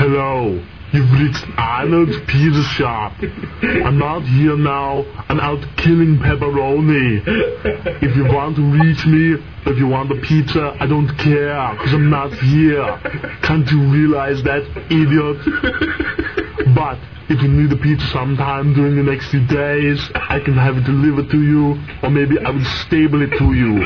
Hello, you've reached Arnold's Pizza Shop. I'm not here now. I'm out killing pepperoni. If you want to reach me, if you want a pizza, I don't care, because I'm not here. Can't you realize that, idiot? But if you need a pizza sometime during the next few days, I can have it delivered to you, or maybe I will stable it to you.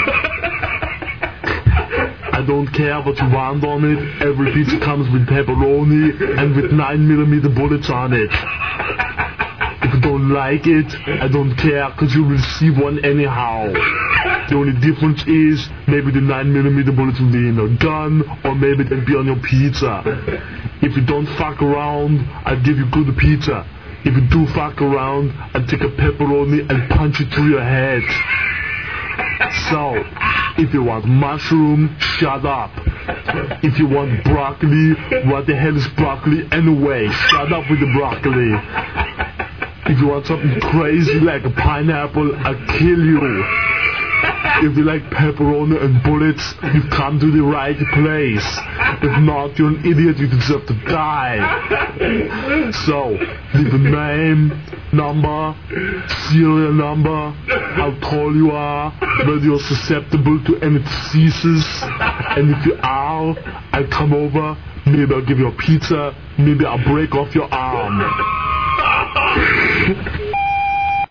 I don't care what you want on it. Every pizza comes with pepperoni and with 9mm bullets on it. If you don't like it, I don't care, because you'll receive one anyhow. The only difference is maybe the 9mm bullets will be in your gun, or maybe they'll be on your pizza. If you don't fuck around, I'll give you good pizza. If you do fuck around, I'll take a pepperoni and punch it through your head. So, if you want mushroom, shut up. If you want broccoli, what the hell is broccoli anyway? Shut up with the broccoli. If you want something crazy like a pineapple, I'll kill you. If you like pepperoni and bullets, you've come to the right place. If not, you're an idiot, you deserve to die. So, leave a name, number, serial number, how tall you are, whether you're susceptible to any diseases, and if you are, I'll come over, maybe I'll give you a pizza, maybe I'll break off your arm.